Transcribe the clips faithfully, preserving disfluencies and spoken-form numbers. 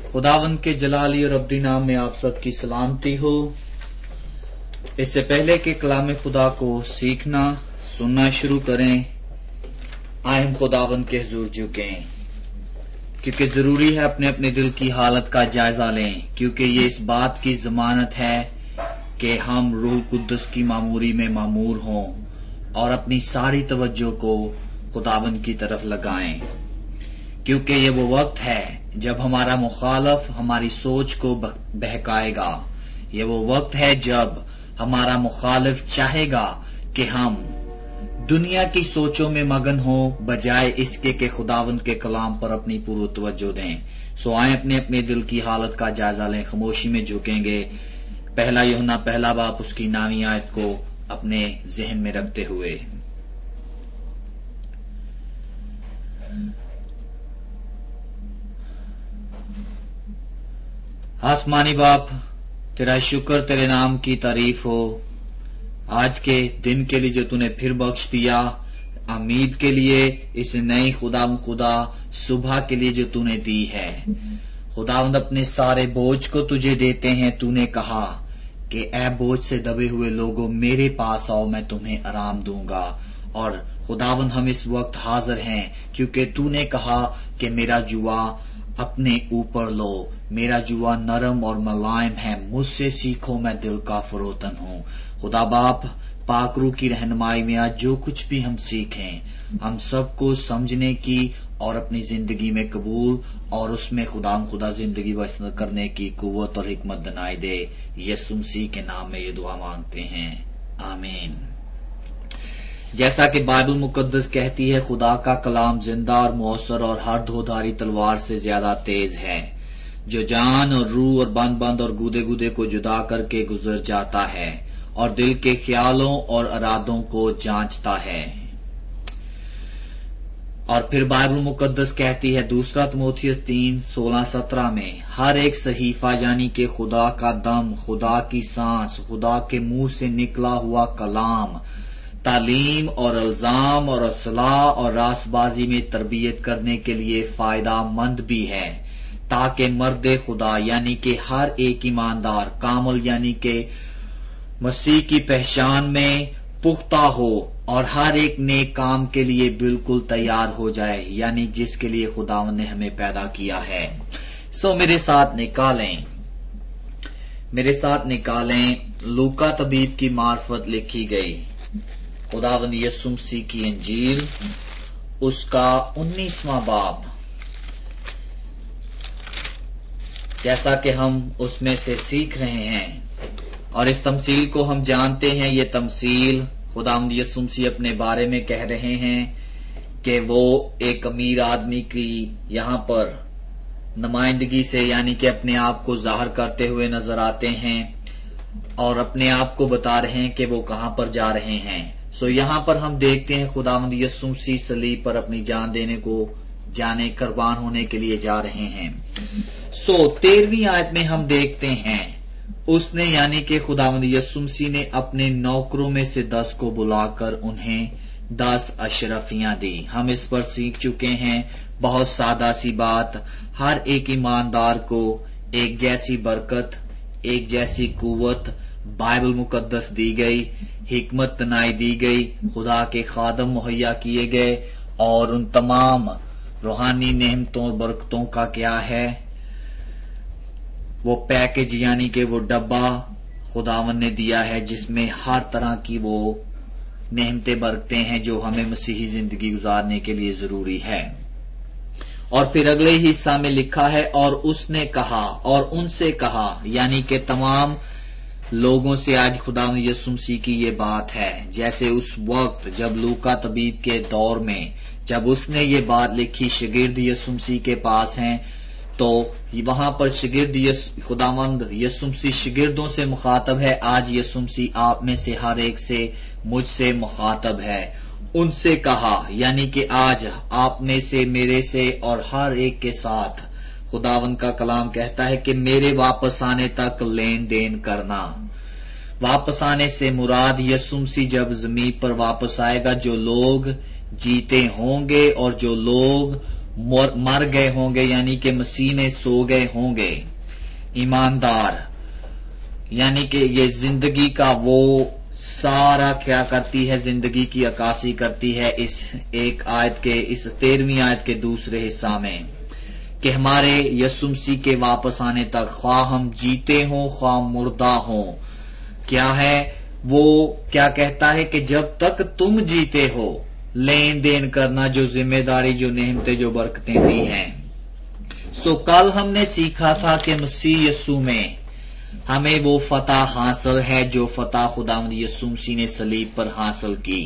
خداوند کے جلالی اور ابدی نام میں آپ سب کی سلامتی ہو۔ اس سے پہلے کہ کلام خدا کو سیکھنا سننا شروع کریں، آئے ہم خداوند کے حضور جھکیں، کیونکہ ضروری ہے اپنے اپنے دل کی حالت کا جائزہ لیں، کیونکہ یہ اس بات کی ضمانت ہے کہ ہم روح القدس کی معموری میں معمور ہوں اور اپنی ساری توجہ کو خداوند کی طرف لگائیں، کیونکہ یہ وہ وقت ہے جب ہمارا مخالف ہماری سوچ کو بہکائے گا۔ یہ وہ وقت ہے جب ہمارا مخالف چاہے گا کہ ہم دنیا کی سوچوں میں مگن ہوں بجائے اس کے کہ خداوند کے کلام پر اپنی پوری توجہ دیں۔ سو آئیں اپنے اپنے دل کی حالت کا جائزہ لیں، خاموشی میں جھکیں گے۔ پہلا یوحنا پہلا باب اس کی نامی آیت کو اپنے ذہن میں رکھتے ہوئے، آسمانی باپ تیرا شکر، تیرے نام کی تعریف ہو آج کے دن کے لیے جو تو نے پھر بخش دیا، امید کے لیے اس نئی خدا خدا صبح کے لیے جو تو نے دی ہے۔ خداوند اپنے سارے بوجھ کو تجھے دیتے ہیں، تو نے کہا کہ اے بوجھ سے دبے ہوئے لوگوں میرے پاس آؤ، میں تمہیں آرام دوں گا۔ اور خداوند ہم اس وقت حاضر ہیں کیونکہ تو نے کہا کہ میرا جوا اپنے اوپر لو، میرا جوا نرم اور ملائم ہے، مجھ سے سیکھو میں دل کا فروتن ہوں۔ خدا باپ پاک روح کی رہنمائی میں آج جو کچھ بھی ہم سیکھیں، ہم سب کو سمجھنے کی اور اپنی زندگی میں قبول اور اس میں خدا خدا زندگی بسر کرنے کی قوت اور حکمت دنائی دے۔ یسوع مسیح کے نام میں یہ دعا مانگتے ہیں، آمین۔ جیسا کہ بائبل مقدس کہتی ہے، خدا کا کلام زندہ اور مؤثر اور ہر دھودھاری تلوار سے زیادہ تیز ہے، جو جان اور روح اور بند بند اور گودے گودے کو جدا کر کے گزر جاتا ہے اور دل کے خیالوں اور ارادوں کو جانچتا ہے۔ اور پھر بائبل مقدس کہتی ہے دوسرا تموتھیوس تین سولہ سترہ میں، ہر ایک صحیفہ یعنی کہ خدا کا دم، خدا کی سانس، خدا کے منہ سے نکلا ہوا کلام، تعلیم اور الزام اور اصلاح اور راست بازی میں تربیت کرنے کے لیے فائدہ مند بھی ہے، تاکہ مرد خدا یعنی کہ ہر ایک ایماندار کامل یعنی کہ مسیح کی پہچان میں پختہ ہو اور ہر ایک نیک کام کے لیے بالکل تیار ہو جائے، یعنی جس کے لیے خداوند نے ہمیں پیدا کیا ہے۔ سو میرے ساتھ نکالیں میرے ساتھ نکالیں لوکا طبیب کی معرفت لکھی گئی خداوند یسوع مسیح کی انجیل، اس کا انیسواں باب، جیسا کہ ہم اس میں سے سیکھ رہے ہیں اور اس تمثیل کو ہم جانتے ہیں۔ یہ تمثیل خداوند یسوع مسیح اپنے بارے میں کہہ رہے ہیں کہ وہ ایک امیر آدمی کی یہاں پر نمائندگی سے یعنی کہ اپنے آپ کو ظاہر کرتے ہوئے نظر آتے ہیں اور اپنے آپ کو بتا رہے ہیں کہ وہ کہاں پر جا رہے ہیں۔ سو یہاں پر ہم دیکھتے ہیں خداوند یسوع مسیح صلیب پر اپنی جان دینے کو جانے قربان ہونے کے لیے جا رہے ہیں۔ سو تیرہویں آیت میں ہم دیکھتے ہیں اس نے یعنی کہ خداوند یسوع مسیح نے اپنے نوکروں میں سے دس کو بلا کر انہیں دس اشرفیاں دی۔ ہم اس پر سیکھ چکے ہیں، بہت سادہ سی بات، ہر ایک ایماندار کو ایک جیسی برکت، ایک جیسی قوت بائبل مقدس دی گئی، حکمت تنائی دی گئی، خدا کے خادم مہیا کیے گئے، اور ان تمام روحانی نعمتوں اور برکتوں کا کیا ہے وہ پیکج یعنی کہ وہ ڈبہ خداوند نے دیا ہے جس میں ہر طرح کی وہ نعمتیں برکتیں ہیں جو ہمیں مسیحی زندگی گزارنے کے لیے ضروری ہے۔ اور پھر اگلے حصہ میں لکھا ہے اور اس نے کہا اور ان سے کہا، یعنی کہ تمام لوگوں سے آج خداوند یسوع مسیح کی یہ بات ہے، جیسے اس وقت جب لوکا طبیب کے دور میں جب اس نے یہ بات لکھی شاگرد یسوع مسیح کے پاس ہیں، تو وہاں پر شاگرد خداوند یسوع مسیح شاگردوں سے مخاطب ہے، آج یسوع مسیح آپ میں سے ہر ایک سے مجھ سے مخاطب ہے۔ ان سے کہا یعنی کہ آج آپ میں سے میرے سے اور ہر ایک کے ساتھ خداوند کا کلام کہتا ہے کہ میرے واپس آنے تک لین دین کرنا۔ واپس آنے سے مراد یسوع مسیح جب زمین پر واپس آئے گا، جو لوگ جیتے ہوں گے اور جو لوگ مر گئے ہوں گے، یعنی کہ مسیح میں سو گئے ہوں گے۔ ایماندار یعنی کہ یہ زندگی کا وہ سارا کیا کرتی ہے، زندگی کی عکاسی کرتی ہے اس ایک آیت کے، اس تیرہویں آیت کے دوسرے حصہ میں، کہ ہمارے یسوع مسیح کے واپس آنے تک خواہ ہم جیتے ہوں خواہ مردہ ہوں، کیا ہے وہ کیا کہتا ہے کہ جب تک تم جیتے ہو لین دین کرنا، جو ذمہ داری، جو نعمتیں، جو برکتیں دی ہیں۔ سو کل ہم نے سیکھا تھا کہ مسیح یسوع میں ہمیں وہ فتح حاصل ہے جو فتح خداوند یسوع مسیح نے صلیب پر حاصل کی،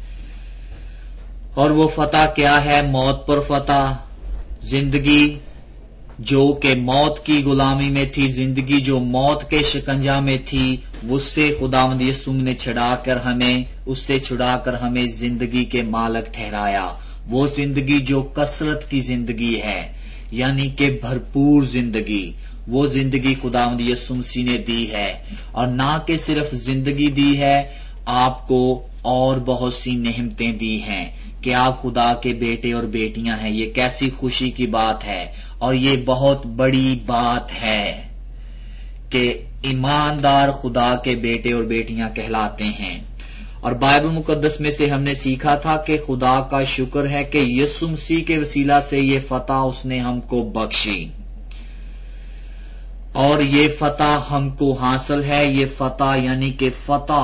اور وہ فتح کیا ہے؟ موت پر فتح، زندگی جو کہ موت کی غلامی میں تھی، زندگی جو موت کے شکنجہ میں تھی، اس سے خداوند یسوع نے چھڑا کر ہمیں اس سے چھڑا کر ہمیں زندگی کے مالک ٹھہرایا، وہ زندگی جو کثرت کی زندگی ہے، یعنی کہ بھرپور زندگی، وہ زندگی خداوند یسوع مسیح نے دی ہے، اور نہ کہ صرف زندگی دی ہے، آپ کو اور بہت سی نعمتیں دی ہیں کہ آپ خدا کے بیٹے اور بیٹیاں ہیں۔ یہ کیسی خوشی کی بات ہے، اور یہ بہت بڑی بات ہے کہ ایماندار خدا کے بیٹے اور بیٹیاں کہلاتے ہیں۔ اور بائبل مقدس میں سے ہم نے سیکھا تھا کہ خدا کا شکر ہے کہ یسوع مسیح کے وسیلہ سے یہ فتح اس نے ہم کو بخشی، اور یہ فتح ہم کو حاصل ہے۔ یہ فتح یعنی کہ فتح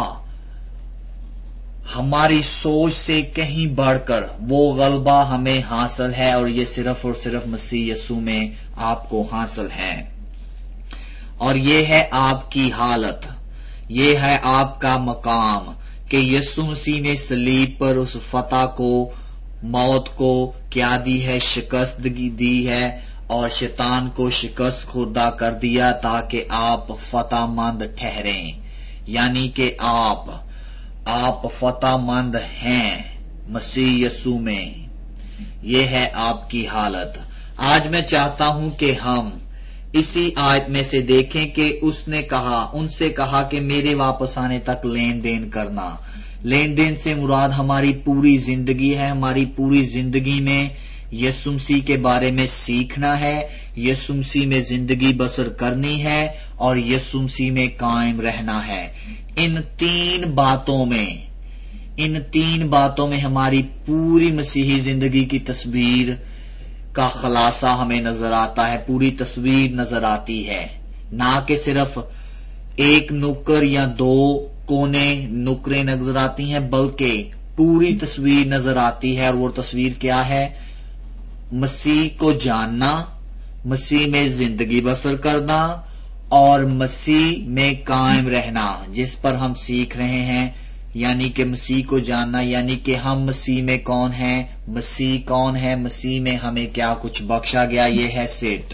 ہماری سوچ سے کہیں بڑھ کر وہ غلبہ ہمیں حاصل ہے، اور یہ صرف اور صرف مسیح یسوع میں آپ کو حاصل ہے۔ اور یہ ہے آپ کی حالت، یہ ہے آپ کا مقام کہ یسوع مسیح نے صلیب پر اس فتح کو، موت کو کیا دی ہے؟ شکست دی ہے، اور شیطان کو شکست خوردہ کر دیا تاکہ آپ فتح مند ٹھہریں، یعنی کہ آپ آپ فتح مند ہیں مسیح یسوع میں۔ یہ ہے آپ کی حالت۔ آج میں چاہتا ہوں کہ ہم اسی آیت میں سے دیکھیں کہ اس نے کہا، ان سے کہا کہ میرے واپس آنے تک لین دین کرنا۔ لین دین سے مراد ہماری پوری زندگی ہے، ہماری پوری زندگی میں یسوع مسیح کے بارے میں سیکھنا ہے، یسوع مسیح میں زندگی بسر کرنی ہے، اور یسوع مسیح میں قائم رہنا ہے۔ ان تین باتوں میں ان تین باتوں میں ہماری پوری مسیحی زندگی کی تصویر کا خلاصہ ہمیں نظر آتا ہے، پوری تصویر نظر آتی ہے، نہ کہ صرف ایک نکر یا دو کونے نکریں نظر آتی ہیں، بلکہ پوری تصویر نظر آتی ہے۔ اور وہ تصویر کیا ہے؟ مسیح کو جاننا، مسیح میں زندگی بسر کرنا، اور مسیح میں قائم رہنا، جس پر ہم سیکھ رہے ہیں، یعنی کہ مسیح کو جاننا، یعنی کہ ہم مسیح میں کون ہیں، مسیح کون ہے، مسیح میں ہمیں کیا کچھ بخشا گیا، یہ ہے سیٹ۔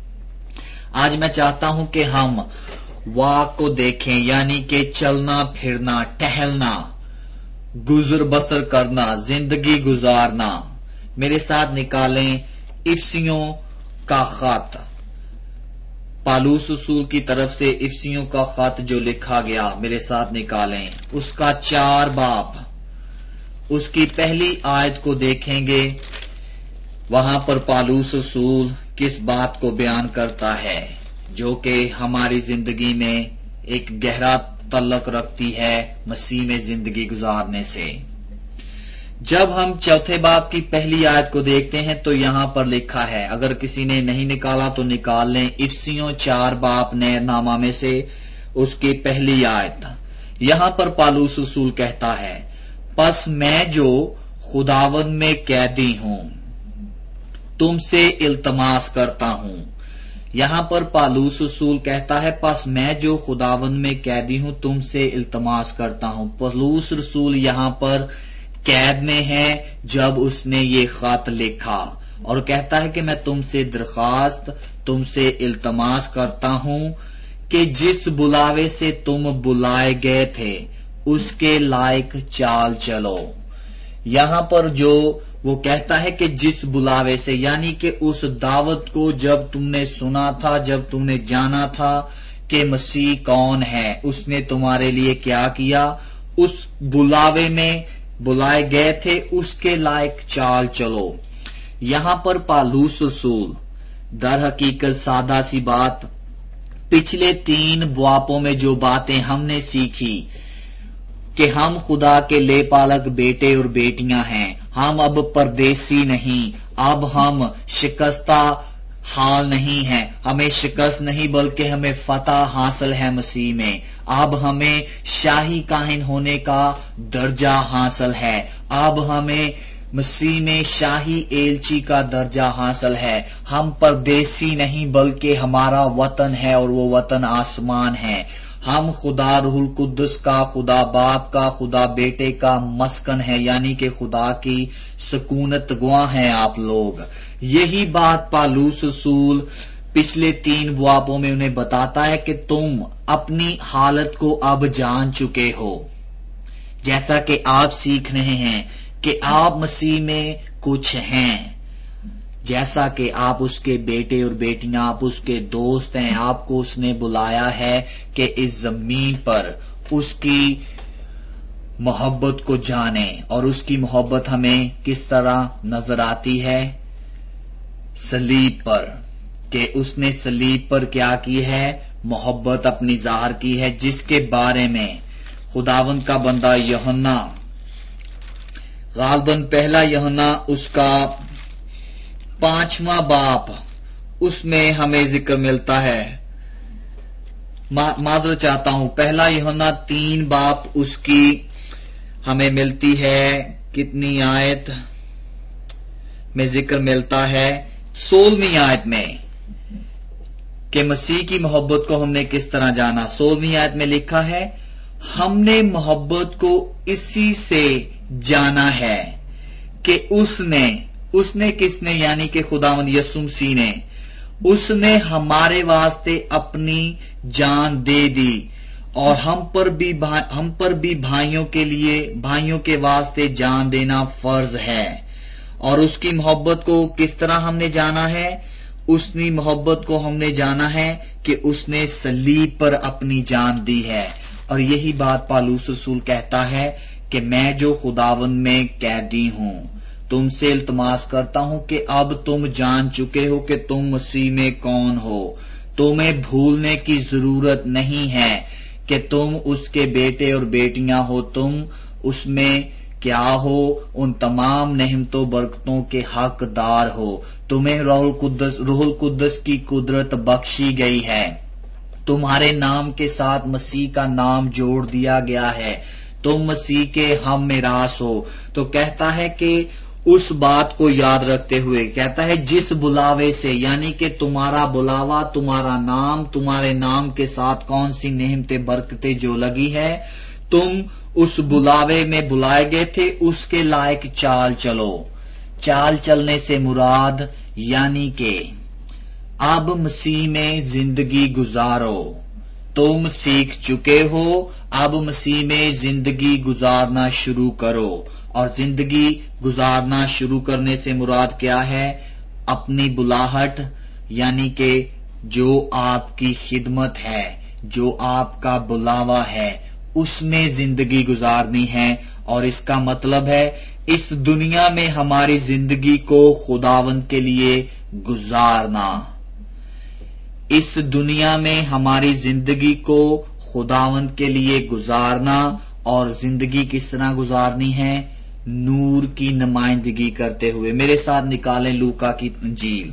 آج میں چاہتا ہوں کہ ہم واک کو دیکھیں، یعنی کہ چلنا پھرنا، ٹہلنا، گزر بسر کرنا، زندگی گزارنا۔ میرے ساتھ نکالیں افسیوں کا خط، پالوس رسول کی طرف سے افسیوں کا خط جو لکھا گیا، میرے ساتھ نکالیں اس کا چار باب، اس کی پہلی آیت کو دیکھیں گے۔ وہاں پر پالوس رسول کس بات کو بیان کرتا ہے جو کہ ہماری زندگی میں ایک گہرا تعلق رکھتی ہے مسیح میں زندگی گزارنے سے۔ جب ہم چوتھے باب کی پہلی آیت کو دیکھتے ہیں تو یہاں پر لکھا ہے، اگر کسی نے نہیں نکالا تو نکال لیں، افسیوں چار باب نئے نامہ میں سے اس کی پہلی آیت۔ یہاں پر پالوس رسول کہتا ہے، پس میں جو خداوند میں قیدی ہوں تم سے التماس کرتا ہوں۔ یہاں پر پالوس رسول کہتا ہے، پس میں جو خداوند میں قیدی ہوں تم سے التماس کرتا ہوں۔ پالوس رسول یہاں پر قید میں ہے جب اس نے یہ خط لکھا، اور کہتا ہے کہ میں تم سے درخواست، تم سے التماس کرتا ہوں کہ جس بلاوے سے تم بلائے گئے تھے اس کے لائق چال چلو۔ یہاں پر جو وہ کہتا ہے کہ جس بلاوے سے، یعنی کہ اس دعوت کو جب تم نے سنا تھا، جب تم نے جانا تھا کہ مسیح کون ہے، اس نے تمہارے لیے کیا کیا، اس بلاوے میں بلائے گئے تھے، اس کے لائق چال چلو۔ यहां पर पालूस रसूल दर हकीकत सादा सी बात, पिछले तीन बुआपों में जो बातें हमने सीखी कि हम खुदा के लेपालक बेटे और बेटियां हैं, हम अब परदेसी नहीं, अब हम शिकस्ता हाल नहीं है, हमें शिकस्त नहीं बल्कि हमें फतह हासिल है मसीह में। अब हमें शाही काहिन होने का दर्जा हासिल है, अब हमें मसीह में शाही एलची का दर्जा हासिल है। हम परदेसी नहीं बल्कि हमारा वतन है और वो वतन आसमान है। हम खुदा रूहुल कुद्दुस का, खुदा बाप का, खुदा बेटे का मस्कन है, यानी कि खुदा की सकूनत गुआ हैं आप लोग। यही बात पालूस रसूल पिछले तीन बुआपों में उन्हें बताता है कि तुम अपनी हालत को अब जान चुके हो, जैसा कि आप सीख रहे हैं कि आप मसीह में कुछ हैं, जैसा कि आप उसके बेटे और बेटियां, आप उसके दोस्त हैं। आपको उसने बुलाया है कि इस जमीन पर उसकी मोहब्बत को जाने, और उसकी मोहब्बत हमें किस तरह नजर आती है? सलीब पर, कि उसने सलीब पर क्या की है? मोहब्बत अपनी जाहिर की है, जिसके बारे में खुदावंद का बंदा यूहन्ना, गालबन पहला यूहन्ना उसका पांचवा बाप, उसमें हमें जिक्र मिलता है। मा, माजर चाहता हूं, पहला यूहन्ना तीन बाप उसकी हमें मिलती है। कितनी आयत में जिक्र मिलता है? सोलहवीं आयत में, कि मसीह की मोहब्बत को हमने किस तरह जाना। सोलहवीं आयत में लिखा है, हमने मोहब्बत को इसी से जाना है कि उसने उसने किसने, यानी कि खुदावंद यीशु मसीह ने, उसने हमारे वास्ते अपनी जान दे दी, और हम पर भी हम पर भी भाइयों के लिए, भाइयों के वास्ते जान देना फर्ज है। और उसकी मोहब्बत को किस तरह हमने जाना है? उसकी मोहब्बत को हमने जाना है कि उसने सलीब पर अपनी जान दी है। और यही बात पालूस रसूल कहता है कि मैं जो खुदावंद में कैदी हूं, तुमसे इल्तमास करता हूं कि अब तुम जान चुके हो कि तुम मसीह में कौन हो। तुम्हें भूलने की जरूरत नहीं है कि तुम उसके बेटे और बेटियां हो, तुम उसमें क्या हो? उन तमाम नेमतों बरकतों के हकदार हो। तुम्हें रूहुल कुद्दुस रूहुल कुद्दुस की कुदरत बख्शी गई है, तुम्हारे नाम के साथ मसीह का नाम जोड़ दिया गया है, तुम मसीह के हम मिरास हो। तो कहता है कि उस बात को याद रखते हुए कहता है, जिस बुलावे से, यानी कि तुम्हारा बुलावा, तुम्हारा नाम, तुम्हारे नाम के साथ कौन सी नेमतें बरकतें जो लगी है, तुम उस बुलावे में बुलाए गए थे, उसके लायक चाल चलो। चाल चलने से मुराद यानी कि अब मसीह में जिंदगी गुजारो। तुम सीख चुके हो, अब मसीह में जिंदगी गुजारना शुरू करो। और जिंदगी गुजारना शुरू करने से मुराद क्या है? अपनी बुलाहट, यानी कि जो आपकी खिदमत है, जो आपका बुलावा है, उसमें जिंदगी गुजारनी है। और इसका मतलब है इस दुनिया में हमारी जिंदगी को खुदावंद के लिए गुजारना। इस दुनिया में हमारी जिंदगी को खुदावंद के लिए गुजारना। और जिंदगी किस तरह गुजारनी है? नूर की नुमाइंदगी करते हुए। मेरे साथ निकालें लूका की इंजील,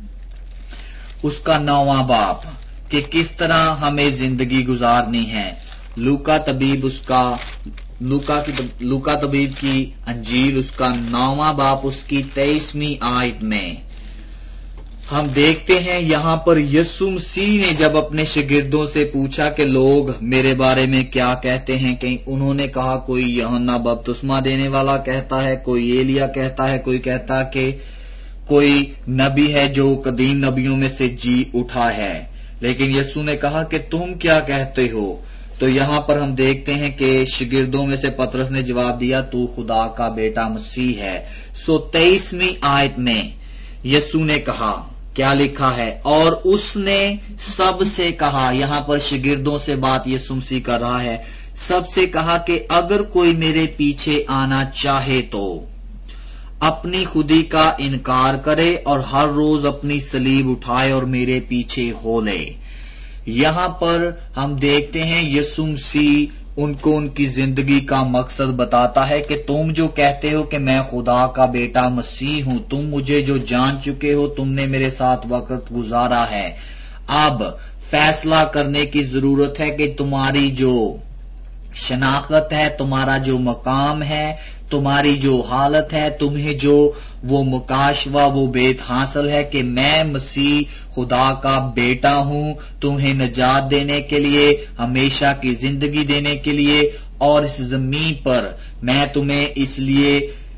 उसका नौवां बाप, कि किस तरह हमें जिंदगी गुजारनी है। लूका तबीब उसका लूका की लूका तबीब की अंजील उसका नौवां बाप उसकी तेईसवीं आयत में हम देखते हैं, यहां पर यीशु मसीह ने जब अपने शागिर्दों से पूछा कि लोग मेरे बारे में क्या कहते हैं, कि उन्होंने कहा कोई यूहन्ना बपतिस्मा देने वाला कहता है, कोई एलिया कहता है, कोई कहता कि कोई नबी है जो कदीम नबियों में से जी उठा है। लेकिन यीशु ने कहा कि तुम क्या कहते हो? तो यहां पर हम देखते हैं कि शागिर्दों में से पतरस ने जवाब दिया, तू खुदा का बेटा मसीह है। सो तेईसवीं आयत में यीशु ने कहा, क्या लिखा है? और उसने सबसे कहा, यहां पर शागिर्दों से बात यीशु मसीह कर रहा है, सबसे कहा कि अगर कोई मेरे पीछे आना चाहे तो اپنی خودی کا انکار کرے اور ہر روز اپنی صلیب اٹھائے اور میرے پیچھے ہو لے۔ یہاں پر ہم دیکھتے ہیں یسوع مسیح ان کو ان کی زندگی کا مقصد بتاتا ہے کہ تم جو کہتے ہو کہ میں خدا کا بیٹا مسیح ہوں، تم مجھے جو جان چکے ہو، تم نے میرے ساتھ وقت گزارا ہے، اب فیصلہ کرنے کی ضرورت ہے کہ تمہاری جو شناخت ہے، تمہارا جو مقام ہے، تمہاری جو حالت ہے، تمہیں جو وہ مکاشفہ وہ بیت حاصل ہے کہ میں مسیح خدا کا بیٹا ہوں، تمہیں نجات دینے کے لیے، ہمیشہ کی زندگی دینے کے لیے، اور اس زمین پر میں تمہیں اس لیے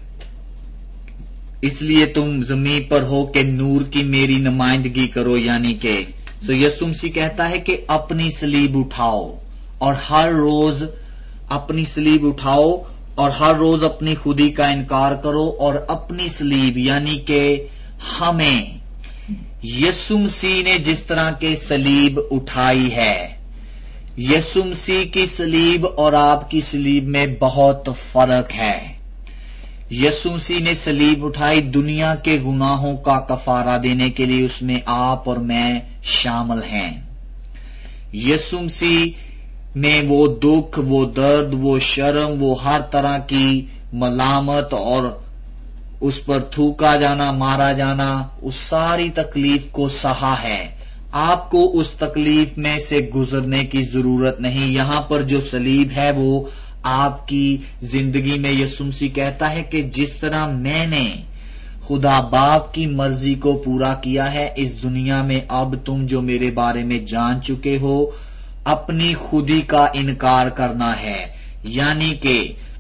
اس لیے تم زمین پر ہو کہ نور کی میری نمائندگی کرو، یعنی کہ سو یسوع مسیح کہتا ہے کہ اپنی صلیب اٹھاؤ اور ہر روز اپنی صلیب اٹھاؤ اور ہر روز اپنی خودی کا انکار کرو اور اپنی صلیب یعنی کہ ہمیں یسوع مسیح نے جس طرح کے صلیب اٹھائی ہے، یسوع مسیح کی صلیب اور آپ کی صلیب میں بہت فرق ہے۔ یسوع مسیح نے صلیب اٹھائی دنیا کے گناہوں کا کفارہ دینے کے لیے، اس میں آپ اور میں شامل ہیں۔ یسوع مسیح نے وہ دکھ، وہ درد، وہ شرم، وہ ہر طرح کی ملامت اور اس پر تھوکا جانا، مارا جانا، اس ساری تکلیف کو سہا ہے۔ آپ کو اس تکلیف میں سے گزرنے کی ضرورت نہیں۔ یہاں پر جو صلیب ہے وہ آپ کی زندگی میں یسوع مسیح کہتا ہے کہ جس طرح میں نے خدا باپ کی مرضی کو پورا کیا ہے اس دنیا میں، اب تم جو میرے بارے میں جان چکے ہو، اپنی خودی کا انکار کرنا ہے، یعنی کہ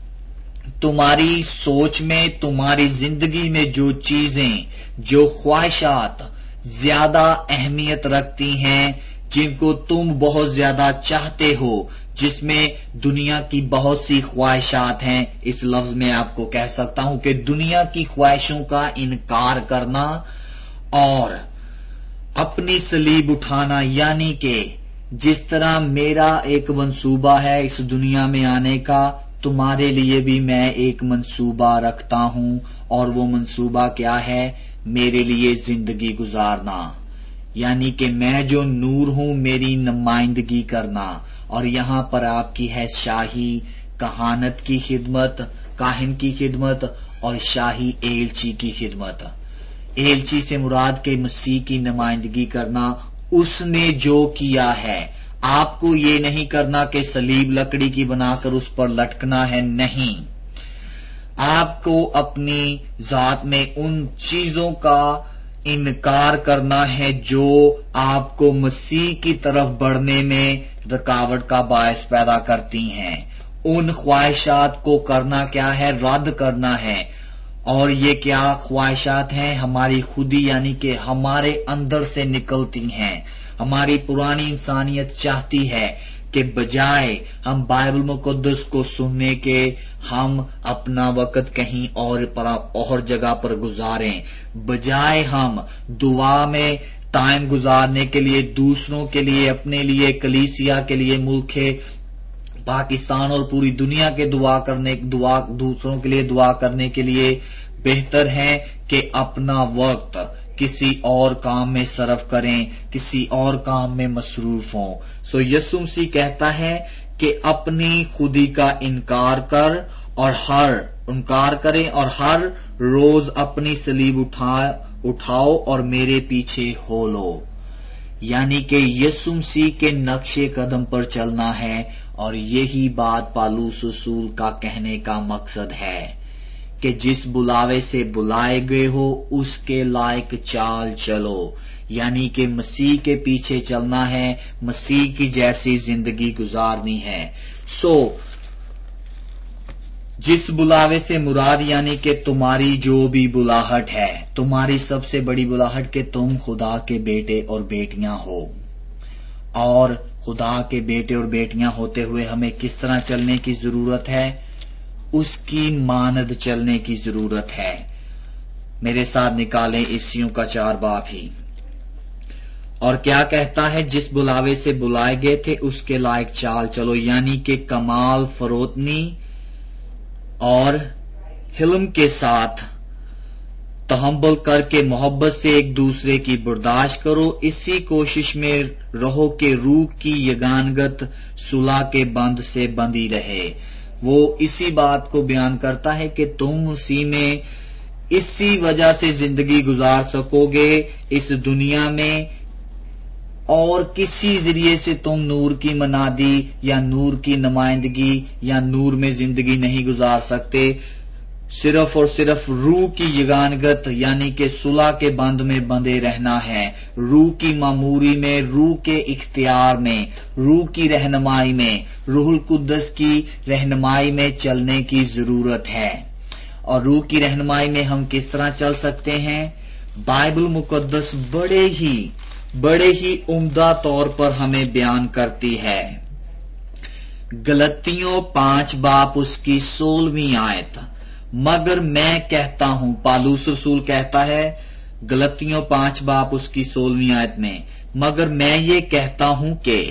تمہاری سوچ میں، تمہاری زندگی میں جو چیزیں، جو خواہشات زیادہ اہمیت رکھتی ہیں، جن کو تم بہت زیادہ چاہتے ہو، جس میں دنیا کی بہت سی خواہشات ہیں، اس لفظ میں آپ کو کہہ سکتا ہوں کہ دنیا کی خواہشوں کا انکار کرنا اور اپنی صلیب اٹھانا، یعنی کہ جس طرح میرا ایک منصوبہ ہے اس دنیا میں آنے کا، تمہارے لیے بھی میں ایک منصوبہ رکھتا ہوں، اور وہ منصوبہ کیا ہے؟ میرے لیے زندگی گزارنا، یعنی کہ میں جو نور ہوں میری نمائندگی کرنا، اور یہاں پر آپ کی ہے شاہی کہانت کی خدمت، کاہن کی خدمت اور شاہی ایلچی کی خدمت۔ ایلچی سے مراد کے مسیح کی نمائندگی کرنا، اس نے جو کیا ہے۔ آپ کو یہ نہیں کرنا کہ صلیب لکڑی کی بنا کر اس پر لٹکنا ہے، نہیں، آپ کو اپنی ذات میں ان چیزوں کا انکار کرنا ہے جو آپ کو مسیح کی طرف بڑھنے میں رکاوٹ کا باعث پیدا کرتی ہیں۔ ان خواہشات کو کرنا کیا ہے؟ رد کرنا ہے۔ اور یہ کیا خواہشات ہیں؟ ہماری خودی، یعنی کہ ہمارے اندر سے نکلتی ہیں۔ ہماری پرانی انسانیت چاہتی ہے کہ بجائے ہم بائبل مقدس کو سننے کے ہم اپنا وقت کہیں اور پر اور جگہ پر گزاریں، بجائے ہم دعا میں ٹائم گزارنے کے لیے دوسروں کے لیے، اپنے لیے، کلیسیا کے لیے، ملک پاکستان اور پوری دنیا کے دعا کرنے دعا دوسروں کے لیے دعا کرنے کے لیے بہتر ہے کہ اپنا وقت کسی اور کام میں صرف کریں، کسی اور کام میں مصروف ہوں۔ سو یسوع مسیح کہتا ہے کہ اپنی خودی کا انکار کر اور ہر انکار کریں اور ہر روز اپنی صلیب اٹھا اٹھاؤ اور میرے پیچھے ہو لو، یعنی کہ یسوع مسیح کے نقش قدم پر چلنا ہے۔ اور یہی بات پالوس رسول کا کہنے کا مقصد ہے کہ جس بلاوے سے بلائے گئے ہو اس کے لائق چال چلو، یعنی کہ مسیح کے پیچھے چلنا ہے، مسیح کی جیسی زندگی گزارنی ہے۔ سو جس بلاوے سے مراد یعنی کہ تمہاری جو بھی بلاہٹ ہے، تمہاری سب سے بڑی بلاہٹ کہ تم خدا کے بیٹے اور بیٹیاں ہو، اور خدا کے بیٹے اور بیٹیاں ہوتے ہوئے ہمیں کس طرح چلنے کی ضرورت ہے؟ اس کی مانند چلنے کی ضرورت ہے۔ میرے ساتھ نکالیں افسیوں کا چار باب ہی۔ اور کیا کہتا ہے؟ جس بلاوے سے بلائے گئے تھے اس کے لائق چال چلو، یعنی کہ کمال فروتنی اور حلم کے ساتھ तहम्मुल करके मोहब्बत से एक दूसरे की बर्दाश्त करो, इसी कोशिश में रहो कि रूह की यगानगत सुलह के बंध से बंधी रहे। वो इसी बात को बयान करता है कि तुम उसी में इसी वजह से जिंदगी गुजार सकोगे इस दुनिया में, और किसी जरिए से तुम नूर की मनादी या नूर की नुमाइंदगी या नूर में जिंदगी नहीं गुजार सकते। सिर्फ और सिर्फ रूह की यगानगत यानी कि सुलह के बंध में बंधे रहना है, रूह की मामूरी में, रूह के इख्तियार में, रूह की रहनुमाई में, रूहुल कुद्दस की रहनुमाई में चलने की जरूरत है। और रूह की रहनुमाई में हम किस तरह चल सकते हैं? बाइबल मुकद्दस बड़े ही बड़े ही उम्दा तौर पर हमें बयान करती है। गलतियों पांच बाप उसकी सोलहवीं आयत, मगर मैं कहता हूं, पालूस रसूल कहता है गलतियों पांच बाप उसकी सोलहवीं आयत में, मगर मैं ये कहता हूं कि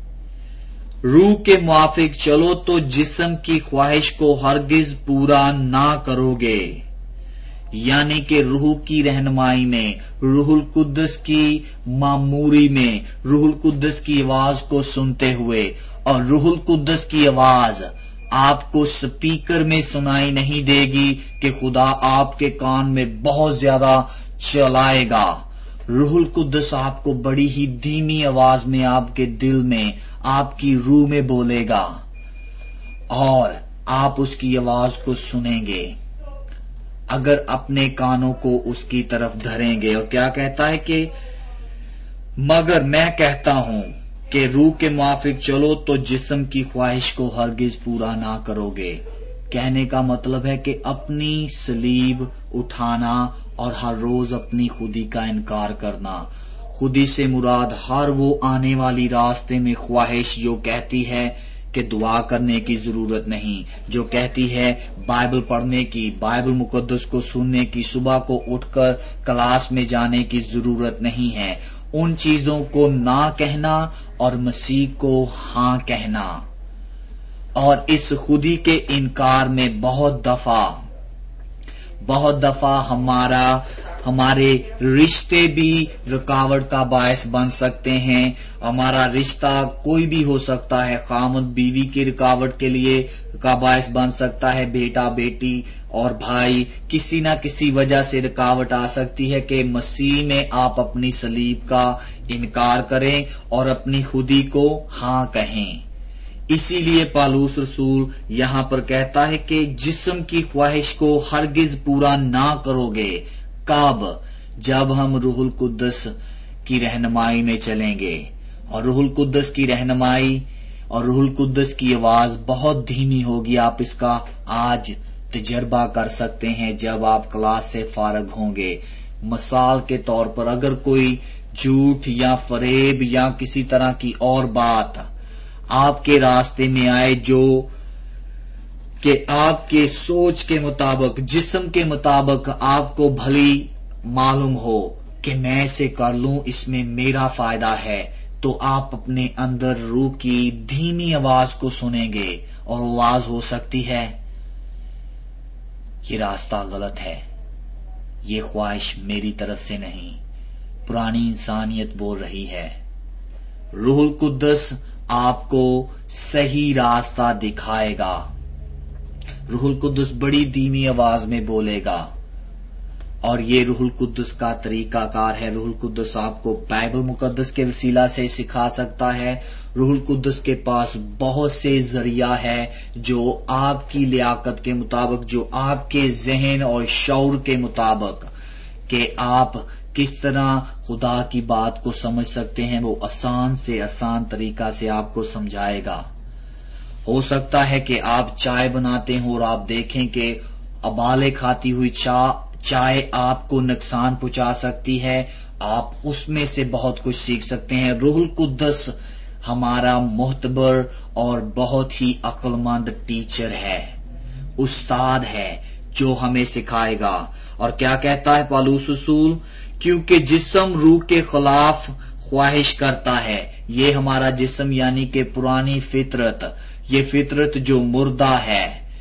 रूह के मुआफिक चलो तो जिस्म की ख्वाहिश को हरगिज पूरा ना करोगे। यानी कि रूह की रहनुमाई में, रूहुल कुद्दस की मामूरी में, रूहुल कुद्दस की आवाज को सुनते हुए, और रूहुल कुद्दस की आवाज आपको स्पीकर में सुनाई नहीं देगी कि खुदा आपके कान में बहुत ज्यादा चलाएगा। रूहुल कुद्दस आपको बड़ी ही धीमी आवाज में आपके दिल में, आपकी रूह में बोलेगा और आप उसकी आवाज को सुनेंगे अगर अपने कानों को उसकी तरफ धरेंगे। और क्या कहता है कि मगर मैं कहता हूं कि रूह के मुआफिक चलो तो जिस्म की ख्वाहिश को हरगिज पूरा ना करोगे। कहने का मतलब है कि अपनी सलीब उठाना और हर रोज अपनी खुदी का इनकार करना। खुदी से मुराद हर वो आने वाली रास्ते में ख्वाहिश जो कहती है कि दुआ करने की जरूरत नहीं, जो कहती है बाइबल पढ़ने की, बाइबल मुकद्दस को सुनने की, सुबह को उठकर क्लास में जाने की जरूरत नहीं है, उन चीजों को ना कहना और मसीह को हां कहना। और इस खुदी के इनकार में बहुत दफा बहुत दफा हमारा हमारे रिश्ते भी रुकावट का बायस बन सकते हैं। हमारा रिश्ता कोई भी हो सकता है, खामद बीवी की रुकावट के लिए का बायस बन सकता है, बेटा बेटी और भाई, किसी ना किसी वजह से रुकावट आ सकती है कि मसीह में आप अपनी सलीब का इनकार करें और अपनी खुदी को हां कहें। इसीलिए पालूस रसूल यहां पर कहता है कि जिस्म की ख्वाहिश को हरगिज पूरा ना करोगे। कब? जब हम रूहुल कुद्दस की रहनुमाई में चलेंगे। और रूहुल कुद्दस की रहनुमाई और रूहुल कुद्दस की आवाज बहुत धीमी होगी। आप इसका आज तजर्बा कर सकते हैं जब आप क्लास से फारग होंगे। मिसाल के तौर पर अगर कोई झूठ या फरेब या किसी तरह की और बात आपके रास्ते में आए जो कि आपके सोच के मुताबिक, जिस्म के मुताबिक आपको भली मालूम हो कि मैं इसे कर लूं, इसमें मेरा फायदा है, तो आप अपने अंदर रूह की धीमी आवाज को सुनेंगे और आवाज हो सकती है ये रास्ता गलत है, ये ख्वाहिश मेरी तरफ से नहीं, पुरानी इंसानियत बोल रही है। रूहुल कुद्दस आपको सही रास्ता दिखाएगा। रूहुल कुद्दस बड़ी धीमी आवाज में बोलेगा और ये रूहुल कुद्दस का तरीकाकार है। रूहुल कुद्दस आपको बाइबल मुकद्दस के वसीला से सिखा सकता है। रूहुल कुद्दस के पास बहुत से जरिया है जो आपकी लियाकत के मुताबिक, जो आपके जहन और शऊर के मुताबिक कि आप किस तरह खुदा की बात को समझ सकते हैं, वो आसान से आसान तरीका से आपको समझाएगा। हो सकता है कि आप चाय बनाते हो और आप देखें कि अबाले खाती हुई चा चाय आपको नुकसान पहुंचा सकती है, आप उसमें से बहुत कुछ सीख सकते हैं। रूहुल कुद्दस हमारा मुहतबर और बहुत ही अक्लमंद टीचर है, उस्ताद है जो हमें सिखाएगा। और क्या कहता है पालूस रसूल? क्योंकि जिस्म रूह के खिलाफ ख्वाहिश करता है। ये हमारा जिस्म यानी कि पुरानी फितरत, ये फितरत जो मुर्दा है,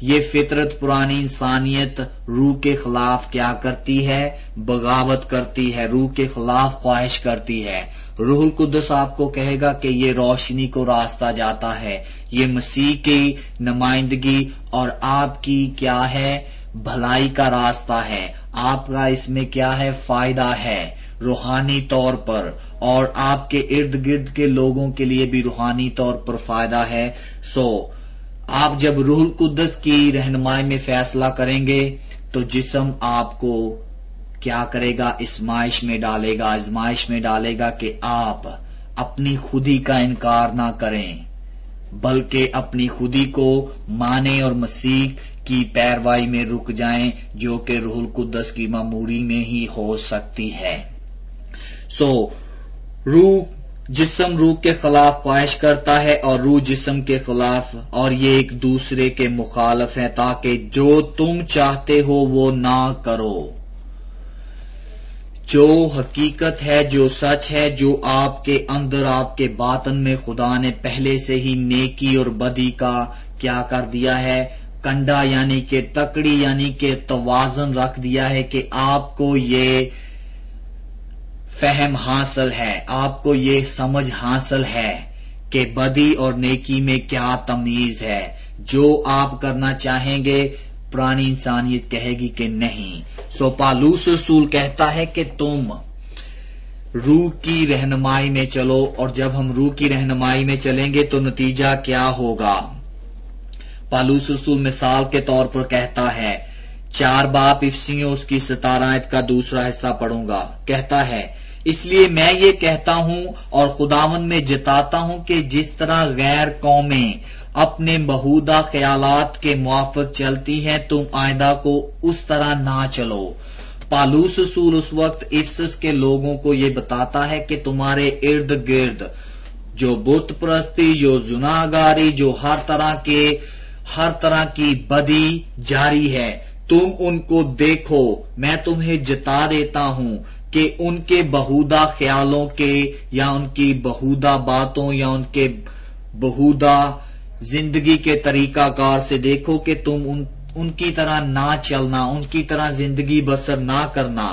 یہ فطرت پرانی انسانیت روح کے خلاف کیا کرتی ہے؟ بغاوت کرتی ہے، روح کے خلاف خواہش کرتی ہے۔ روح القدس آپ کو کہے گا کہ یہ روشنی کو راستہ جاتا ہے، یہ مسیح کی نمائندگی اور آپ کی کیا ہے؟ بھلائی کا راستہ ہے، آپ کا اس میں کیا ہے؟ فائدہ ہے روحانی طور پر، اور آپ کے ارد گرد کے لوگوں کے لیے بھی روحانی طور پر فائدہ ہے۔ سو آپ جب روح القدس کی رہنمائی میں فیصلہ کریں گے تو جسم آپ کو کیا کرے گا؟ ازمائش میں ڈالے گا، ازمائش میں ڈالے گا کہ آپ اپنی خودی کا انکار نہ کریں بلکہ اپنی خودی کو مانیں اور مسیح کی پیروائی میں رک جائیں، جو کہ روح القدس کی معموری میں ہی ہو سکتی ہے۔ سو روح جسم روح کے خلاف خواہش کرتا ہے اور روح جسم کے خلاف، اور یہ ایک دوسرے کے مخالف ہیں تاکہ جو تم چاہتے ہو وہ نہ کرو۔ جو حقیقت ہے، جو سچ ہے، جو آپ کے اندر آپ کے باطن میں خدا نے پہلے سے ہی نیکی اور بدی کا کیا کر دیا ہے؟ کنڈا یعنی کہ تکڑی یعنی کہ توازن رکھ دیا ہے کہ آپ کو یہ فہم حاصل ہے، آپ کو یہ سمجھ حاصل ہے کہ بدی اور نیکی میں کیا تمیز ہے۔ جو آپ کرنا چاہیں گے پرانی انسانیت کہے گی کہ نہیں۔ سو پالوس رسول کہتا ہے کہ تم روح کی رہنمائی میں چلو، اور جب ہم روح کی رہنمائی میں چلیں گے تو نتیجہ کیا ہوگا؟ پالوس رسول مثال کے طور پر کہتا ہے، چار باپ افسیوں اس کی ستارہ آیت کا دوسرا حصہ پڑھوں گا، کہتا ہے اس لیے میں یہ کہتا ہوں اور خداوند میں جتاتا ہوں کہ جس طرح غیر قومیں اپنے بہودہ خیالات کے موافق چلتی ہیں تم آئندہ کو اس طرح نہ چلو۔ پالوس رسول اس وقت افسس کے لوگوں کو یہ بتاتا ہے کہ تمہارے ارد گرد جو بت پرستی، جو زناگاری، جو ہر طرح کے ہر طرح کی بدی جاری ہے، تم ان کو دیکھو، میں تمہیں جتا دیتا ہوں کہ ان کے بہودہ خیالوں کے یا ان کی بہودہ باتوں یا ان کے بہودہ زندگی کے طریقہ کار سے دیکھو کہ تم ان ان کی طرح نہ چلنا، ان کی طرح زندگی بسر نہ کرنا،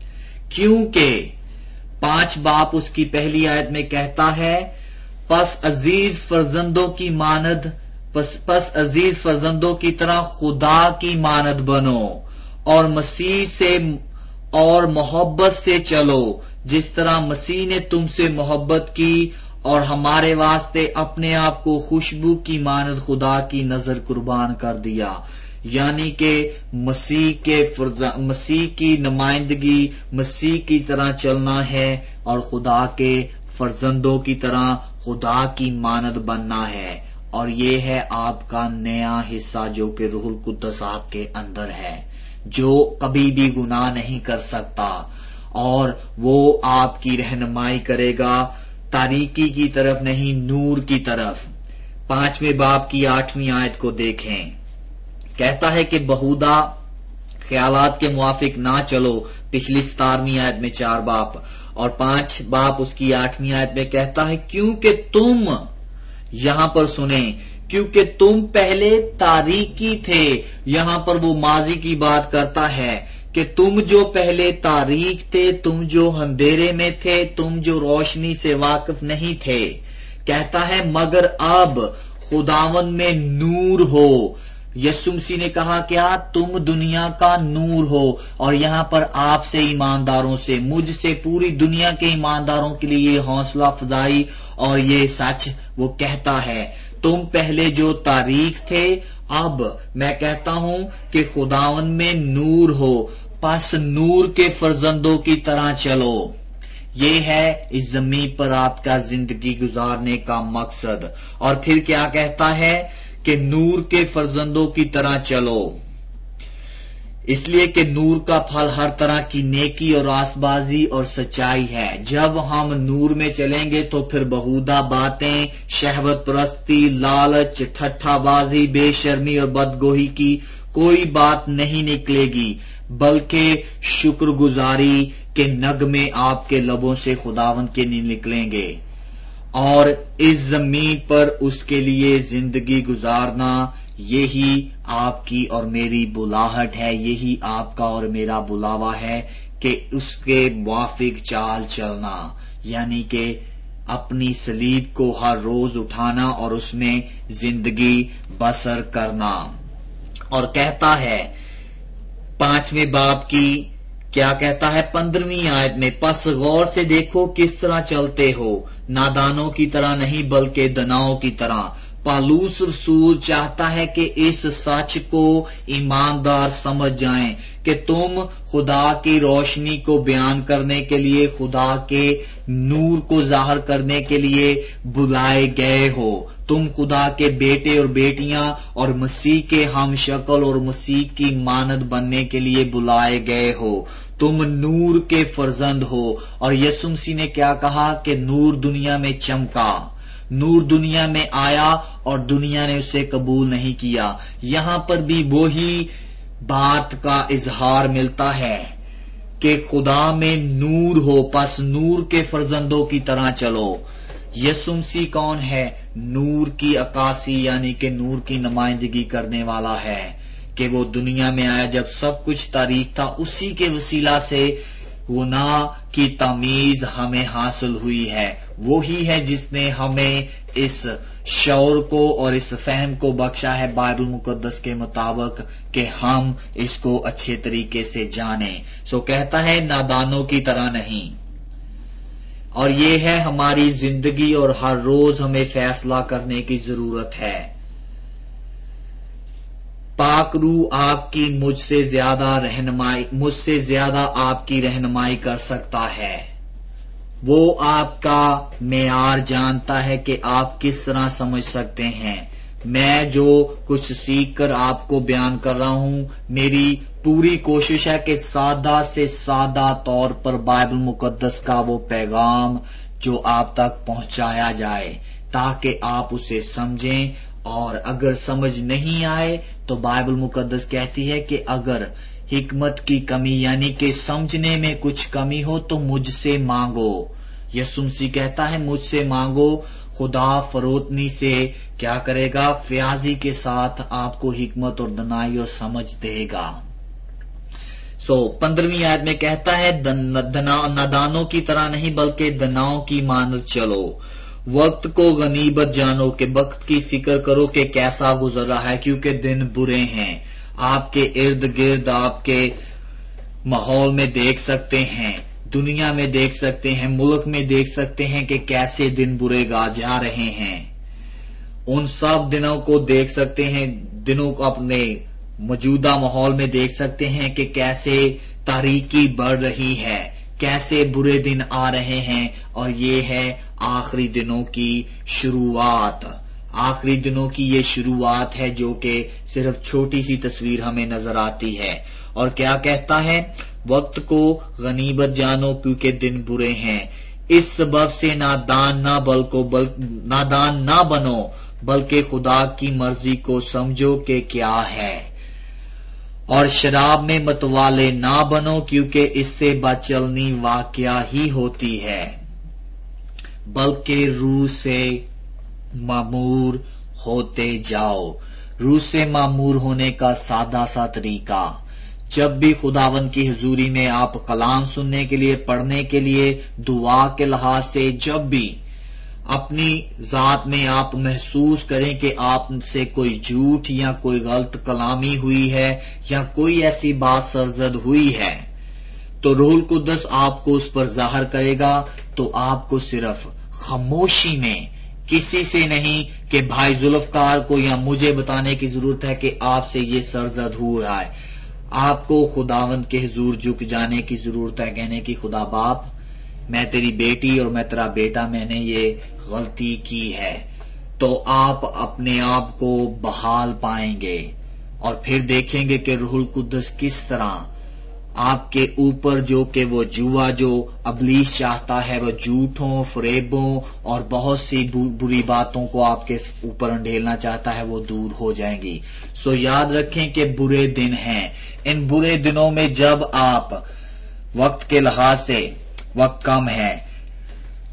کیونکہ پانچ باپ اس کی پہلی آیت میں کہتا ہے پس عزیز فرزندوں کی مانند پس پس عزیز فرزندوں کی طرح خدا کی مانند بنو اور مسیح سے اور محبت سے چلو، جس طرح مسیح نے تم سے محبت کی اور ہمارے واسطے اپنے آپ کو خوشبو کی مانند خدا کی نظر قربان کر دیا۔ یعنی کہ مسیح کے مسیح کی نمائندگی، مسیح کی طرح چلنا ہے اور خدا کے فرزندوں کی طرح خدا کی مانند بننا ہے، اور یہ ہے آپ کا نیا حصہ جو کہ روح القدس آپ کے اندر ہے، جو کبھی بھی گناہ نہیں کر سکتا، اور وہ آپ کی رہنمائی کرے گا تاریکی کی طرف نہیں، نور کی طرف۔ پانچویں باب کی آٹھویں آیت کو دیکھیں، کہتا ہے کہ بہودہ خیالات کے موافق نہ چلو، پچھلی ستارویں آیت میں چار باپ، اور پانچ باپ اس کی آٹھویں آیت میں کہتا ہے کیونکہ تم، یہاں پر سنیں، کیونکہ تم پہلے تاریکی تھے، یہاں پر وہ ماضی کی بات کرتا ہے کہ تم جو پہلے تاریک تھے، تم جو اندھیرے میں تھے، تم جو روشنی سے واقف نہیں تھے، کہتا ہے مگر اب خداوند میں نور ہو۔ یسوع مسیح نے کہا کیا؟ تم دنیا کا نور ہو، اور یہاں پر آپ سے ایمانداروں سے، مجھ سے پوری دنیا کے ایمانداروں کے لیے یہ حوصلہ افزائی اور یہ سچ وہ کہتا ہے، تم پہلے جو تاریک تھے اب میں کہتا ہوں کہ خداوند میں نور ہو، پس نور کے فرزندوں کی طرح چلو۔ یہ ہے اس زمین پر آپ کا زندگی گزارنے کا مقصد۔ اور پھر کیا کہتا ہے کہ نور کے فرزندوں کی طرح چلو، اس لیے کہ نور کا پھل ہر طرح کی نیکی اور راست بازی اور سچائی ہے۔ جب ہم نور میں چلیں گے تو پھر بہودہ باتیں، شہوت پرستی، لالچ، ٹھٹھا بازی، بے شرمی اور بدگوئی کی کوئی بات نہیں نکلے گی، بلکہ شکر گزاری کے نغمے آپ کے لبوں سے خداوند کے نہیں نکلیں گے۔ اور اس زمین پر اس کے لیے زندگی گزارنا، یہی آپ کی اور میری بلاہٹ ہے، یہی آپ کا اور میرا بلاوا ہے کہ اس کے موافق چال چلنا، یعنی کہ اپنی صلیب کو ہر روز اٹھانا اور اس میں زندگی بسر کرنا۔ اور کہتا ہے پانچویں باب کی، کیا کہتا ہے پندرہویں آیت میں، پس غور سے دیکھو کس طرح چلتے ہو، نادانوں کی طرح نہیں بلکہ دناؤں کی طرح۔ پالوس رسول چاہتا ہے کہ اس سچ کو ایماندار سمجھ جائیں کہ تم خدا کی روشنی کو بیان کرنے کے لیے، خدا کے نور کو ظاہر کرنے کے لیے بلائے گئے ہو۔ تم خدا کے بیٹے اور بیٹیاں اور مسیح کے ہم شکل اور مسیح کی مانند بننے کے لیے بلائے گئے ہو۔ تم نور کے فرزند ہو۔ اور یسوع مسیح نے کیا کہا کہ نور دنیا میں چمکا، نور دنیا میں آیا اور دنیا نے اسے قبول نہیں کیا۔ یہاں پر بھی وہی بات کا اظہار ملتا ہے کہ خدا میں نور ہو، پس نور کے فرزندوں کی طرح چلو۔ یسوع مسیح کون ہے؟ نور کی عکاسی یعنی کہ نور کی نمائندگی کرنے والا ہے کہ وہ دنیا میں آیا جب سب کچھ تاریک تھا، اسی کے وسیلہ سے گناہ کی تمیز ہمیں حاصل ہوئی ہے۔ وہی ہے جس نے ہمیں اس شعور کو اور اس فہم کو بخشا ہے بائبل مقدس کے مطابق کہ ہم اس کو اچھے طریقے سے جانیں۔ سو کہتا ہے نادانوں کی طرح نہیں، اور یہ ہے ہماری زندگی اور ہر روز ہمیں فیصلہ کرنے کی ضرورت ہے۔ پاک روح آپ کی مجھ سے زیادہ رہنمائی مجھ سے زیادہ آپ کی رہنمائی کر سکتا ہے۔ وہ آپ کا معیار جانتا ہے کہ آپ کس طرح سمجھ سکتے ہیں۔ میں جو کچھ سیکھ کر آپ کو بیان کر رہا ہوں، میری پوری کوشش ہے کہ سادہ سے سادہ طور پر بائبل مقدس کا وہ پیغام جو آپ تک پہنچایا جائے تاکہ آپ اسے سمجھیں، اور اگر سمجھ نہیں آئے تو بائبل مقدس کہتی ہے کہ اگر حکمت کی کمی یعنی کہ سمجھنے میں کچھ کمی ہو تو مجھ سے مانگو۔ یسوع مسیح کہتا ہے مجھ سے مانگو، خدا فروتنی سے کیا کرے گا؟ فیاضی کے ساتھ آپ کو حکمت اور دانائی اور سمجھ دے گا۔ سو پندرہویں آیت میں کہتا ہے نادانوں کی طرح نہیں بلکہ دناؤں کی مانند چلو۔ وقت کو غنیمت جانو کہ وقت کی فکر کرو کہ کیسا گزر رہا ہے، کیونکہ دن برے ہیں۔ آپ کے ارد گرد آپ کے ماحول میں دیکھ سکتے ہیں، دنیا میں دیکھ سکتے ہیں، ملک میں دیکھ سکتے ہیں کہ کیسے دن برے گا جا رہے ہیں۔ ان سب دنوں کو دیکھ سکتے ہیں، دنوں کو اپنے موجودہ ماحول میں دیکھ سکتے ہیں کہ کیسے تاریکی بڑھ رہی ہے، کیسے برے دن آ رہے ہیں، اور یہ ہے آخری دنوں کی شروعات۔ آخری دنوں کی یہ شروعات ہے جو کہ صرف چھوٹی سی تصویر ہمیں نظر آتی ہے۔ اور کیا کہتا ہے؟ وقت کو غنیمت جانو کیونکہ دن برے ہیں، اس سبب سے نادان نہ بلکو بل نادان نہ بنو بلکہ خدا کی مرضی کو سمجھو کہ کیا ہے، اور شراب میں متوالے نہ بنو کیونکہ اس سے بچلنی واقعہ ہی ہوتی ہے، بلکہ روح سے معمور ہوتے جاؤ۔ روح سے معمور ہونے کا سادہ سا طریقہ، جب بھی خداوند کی حضوری میں آپ کلام سننے کے لیے، پڑھنے کے لیے، دعا کے لحاظ سے جب بھی اپنی ذات میں آپ محسوس کریں کہ آپ سے کوئی جھوٹ یا کوئی غلط کلامی ہوئی ہے یا کوئی ایسی بات سرزد ہوئی ہے تو روح القدس آپ کو اس پر ظاہر کرے گا، تو آپ کو صرف خاموشی میں کسی سے نہیں کہ بھائی ذوالفقار کو یا مجھے بتانے کی ضرورت ہے کہ آپ سے یہ سرزد ہوا ہے، آپ کو خداوند کے حضور جھک جانے کی ضرورت ہے، کہنے کی خدا باپ میں تیری بیٹی اور میں تیرا بیٹا، میں نے یہ غلطی کی ہے، تو آپ اپنے آپ کو بحال پائیں گے اور پھر دیکھیں گے کہ روح القدس کس طرح آپ کے اوپر جو کہ وہ جوا جو ابلیس چاہتا ہے، وہ جھوٹوں، فریبوں اور بہت سی بری باتوں کو آپ کے اوپر انڈھیلنا چاہتا ہے، وہ دور ہو جائیں گی۔ سو یاد رکھیں کہ برے دن ہیں، ان برے دنوں میں جب آپ وقت کے لحاظ سے وقت کم ہے،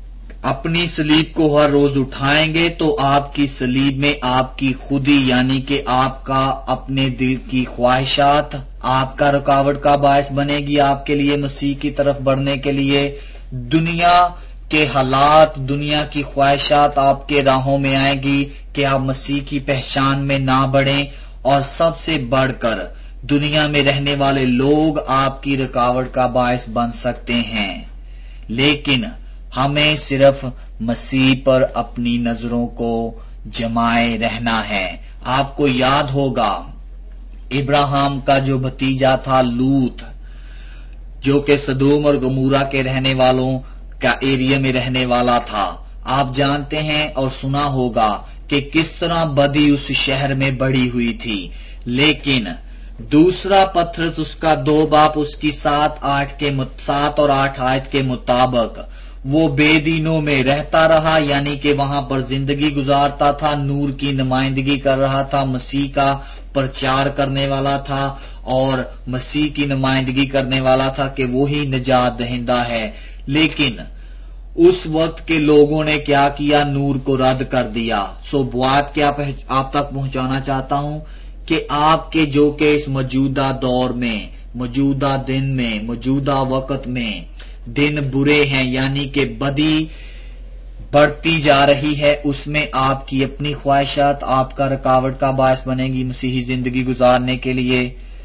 اپنی سلیب کو ہر روز اٹھائیں گے تو آپ کی سلیب میں آپ کی خودی یعنی کہ آپ کا اپنے دل کی خواہشات آپ کا رکاوٹ کا باعث بنے گی آپ کے لیے مسیح کی طرف بڑھنے کے لیے. دنیا کے حالات دنیا کی خواہشات آپ کے راہوں میں آئے گی کہ آپ مسیح کی پہچان میں نہ بڑھیں، اور سب سے بڑھ کر دنیا میں رہنے والے لوگ آپ کی رکاوٹ کا باعث بن سکتے ہیں. لیکن ہمیں صرف مسیح پر اپنی نظروں کو جمائے رہنا ہے. آپ کو یاد ہوگا ابراہیم کا جو بھتیجا تھا لوط، جو کہ سدوم اور گمورہ کے رہنے والوں کا ایریا میں رہنے والا تھا، آپ جانتے ہیں اور سنا ہوگا کہ کس طرح بدی اس شہر میں بڑھی ہوئی تھی. لیکن دوسرا پترس اس کا دو باپ اس کی سات آٹھ کے سات اور آٹھ آیت کے مطابق وہ بے دینوں میں رہتا رہا، یعنی کہ وہاں پر زندگی گزارتا تھا، نور کی نمائندگی کر رہا تھا، مسیح کا پرچار کرنے والا تھا اور مسیح کی نمائندگی کرنے والا تھا کہ وہی نجات دہندہ ہے. لیکن اس وقت کے لوگوں نے کیا کیا؟ نور کو رد کر دیا. سو بات کیا آپ تک پہنچانا چاہتا ہوں کہ آپ کے جو کہ اس موجودہ دور میں، موجودہ دن میں، موجودہ وقت میں دن برے ہیں، یعنی کہ بدی بڑھتی جا رہی ہے، اس میں آپ کی اپنی خواہشات آپ کا رکاوٹ کا باعث بنے گی مسیحی زندگی گزارنے کے لیے.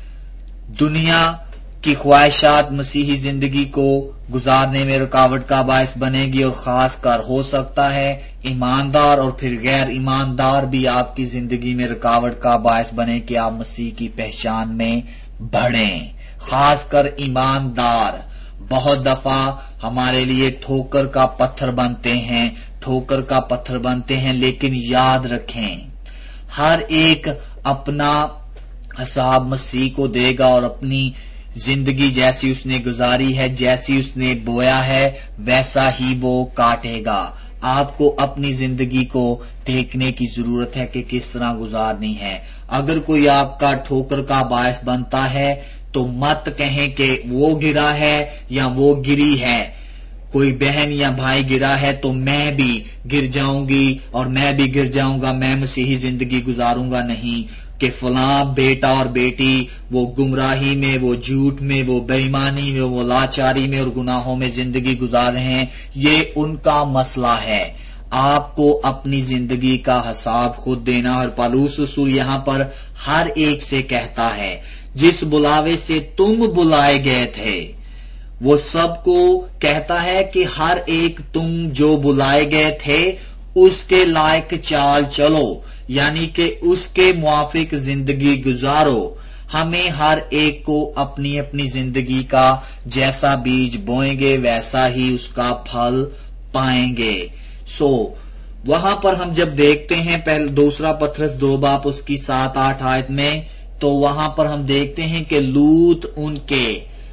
دنیا کی خواہشات مسیحی زندگی کو گزارنے میں رکاوٹ کا باعث بنے گی، اور خاص کر ہو سکتا ہے ایماندار اور پھر غیر ایماندار بھی آپ کی زندگی میں رکاوٹ کا باعث بنے کہ آپ مسیح کی پہچان میں بڑھیں. خاص کر ایماندار بہت دفعہ ہمارے لیے ٹھوکر کا پتھر بنتے ہیں، ٹھوکر کا پتھر بنتے ہیں. لیکن یاد رکھیں ہر ایک اپنا حساب مسیح کو دے گا، اور اپنی زندگی جیسی اس نے گزاری ہے، جیسی اس نے بویا ہے، ویسا ہی وہ کاٹے گا. آپ کو اپنی زندگی کو دیکھنے کی ضرورت ہے کہ کس طرح گزارنی ہے. اگر کوئی آپ کا ٹھوکر کا باعث بنتا ہے تو مت کہیں کہ وہ گرا ہے یا وہ گری ہے. کوئی بہن یا بھائی گرا ہے تو میں بھی گر جاؤں گی اور میں بھی گر جاؤں گا، میں مسیحی زندگی گزاروں گا. نہیں کہ فلاں بیٹا اور بیٹی وہ گمراہی میں، وہ جھوٹ میں، وہ بے ایمانی میں، وہ لاچاری میں اور گناہوں میں زندگی گزار رہے ہیں، یہ ان کا مسئلہ ہے. آپ کو اپنی زندگی کا حساب خود دینا. اور پالوس رسول یہاں پر ہر ایک سے کہتا ہے جس بلاوے سے تم بلائے گئے تھے، وہ سب کو کہتا ہے کہ ہر ایک تم جو بلائے گئے تھے اس کے لائق چال چلو، یعنی کہ اس کے موافق زندگی گزارو. ہمیں ہر ایک کو اپنی اپنی زندگی کا جیسا بیج بوئیں گے ویسا ہی اس کا پھل پائیں گے. سو وہاں پر ہم جب دیکھتے ہیں پہلے دوسرا پترس دو باپ اس کی سات آٹھ آیت میں، تو وہاں پر ہم دیکھتے ہیں کہ لوط ان کے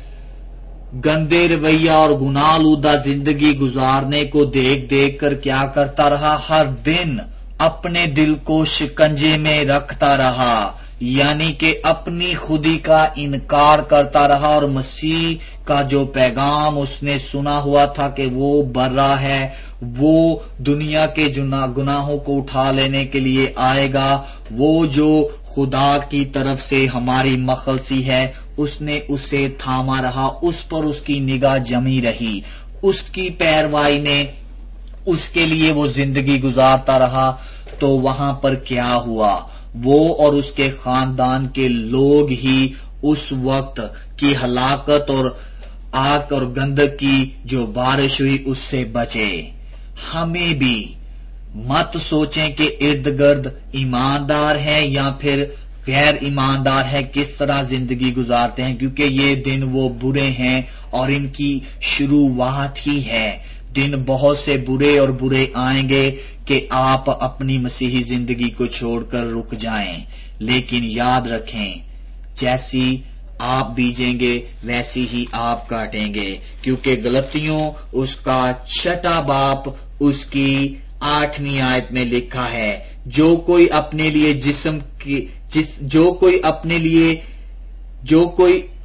گندے رویہ اور گناہ آلودہ زندگی گزارنے کو دیکھ دیکھ کر کیا کرتا رہا؟ ہر دن اپنے دل کو شکنجے میں رکھتا رہا، یعنی کہ اپنی خودی کا انکار کرتا رہا. اور مسیح کا جو پیغام اس نے سنا ہوا تھا کہ وہ برا ہے، وہ دنیا کے گناہوں کو اٹھا لینے کے لیے آئے گا، وہ جو خدا کی طرف سے ہماری مخلصی ہے، اس نے اسے تھاما رہا، اس پر اس کی نگاہ جمی رہی، اس کی پیروائی میں اس کے لیے وہ زندگی گزارتا رہا. تو وہاں پر کیا ہوا؟ وہ اور اس کے خاندان کے لوگ ہی اس وقت کی ہلاکت اور آگ اور گندگ کی جو بارش ہوئی اس سے بچے. ہمیں بھی مت سوچیں کہ ارد گرد ایماندار ہے یا پھر غیر ایماندار ہے کس طرح زندگی گزارتے ہیں، کیونکہ یہ دن وہ برے ہیں اور ان کی شروعات ہی ہے. دن بہت سے برے اور برے آئیں گے کہ آپ اپنی مسیحی زندگی کو چھوڑ کر رک جائیں. لیکن یاد رکھیں جیسی آپ بیجیں گے ویسی ہی آپ کاٹیں گے، کیونکہ غلطیوں اس کا چھٹا باپ اس کی آٹھویں آیت میں لکھا ہے، جو کوئی اپنے لیے جسم کی جس جو کوئی اپنے لیے جو کوئی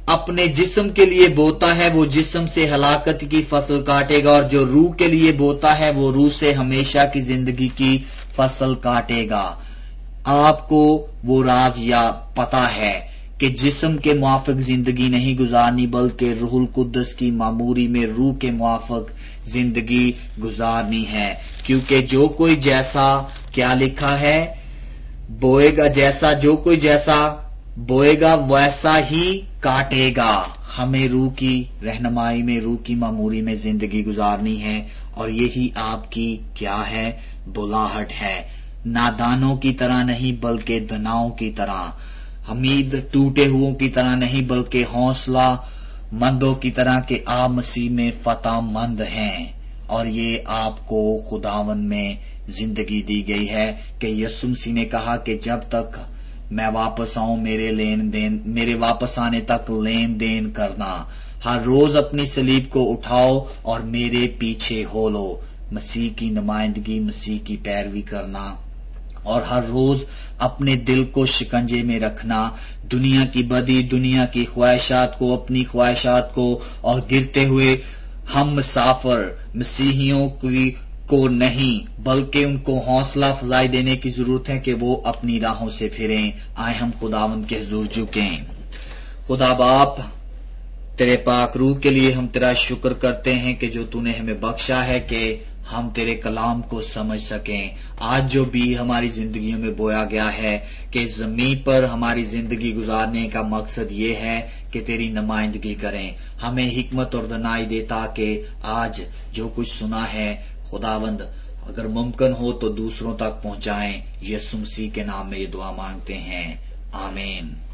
اپنے جسم کے لیے بوتا ہے وہ جسم سے ہلاکت کی فصل کاٹے گا، اور جو روح کے لیے بوتا ہے وہ روح سے ہمیشہ کی زندگی کی فصل کاٹے گا۔ آپ کو وہ راز یا پتا ہے کہ جسم کے موافق زندگی نہیں گزارنی بلکہ روح القدس کی معموری میں روح کے موافق زندگی گزارنی ہے، کیونکہ جو کوئی جیسا کیا لکھا ہے بوئے گا، جیسا جو کوئی جیسا بوئے گا ویسا ہی کاٹے گا۔ ہمیں روح کی رہنمائی میں روح کی معموری میں زندگی گزارنی ہے، اور یہی آپ کی کیا ہے بلاہٹ ہے، نادانوں کی طرح نہیں بلکہ دناؤں کی طرح، حمید ٹوٹے ہوئوں کی طرح نہیں بلکہ حوصلہ مندوں کی طرح کہ آپ مسیح میں فتح مند ہیں، اور یہ آپ کو خداوند میں زندگی دی گئی ہے کہ یسوع مسیح نے کہا کہ جب تک میں واپس آؤں میرے لین دین میرے واپس آنے تک لین دین کرنا، ہر روز اپنی صلیب کو اٹھاؤ اور میرے پیچھے ہو لو، مسیح کی نمائندگی مسیح کی پیروی کرنا، اور ہر روز اپنے دل کو شکنجے میں رکھنا، دنیا کی بدی، دنیا کی خواہشات کو، اپنی خواہشات کو، اور گرتے ہوئے ہم مسافر مسیحیوں کی کو نہیں بلکہ ان کو حوصلہ افزائی دینے کی ضرورت ہے کہ وہ اپنی راہوں سے پھریں۔ آئے ہم خداوند کے حضور جھکیں۔ خدا باپ، تیرے پاک روح کے لیے ہم تیرا شکر کرتے ہیں کہ جو تو نے ہمیں بخشا ہے کہ ہم تیرے کلام کو سمجھ سکیں۔ آج جو بھی ہماری زندگیوں میں بویا گیا ہے کہ زمین پر ہماری زندگی گزارنے کا مقصد یہ ہے کہ تیری نمائندگی کریں، ہمیں حکمت اور دانائی دے تاکہ آج جو کچھ سنا ہے خداوند اگر ممکن ہو تو دوسروں تک پہنچائیں۔ یسوع مسیح کے نام میں یہ دعا مانگتے ہیں، آمین۔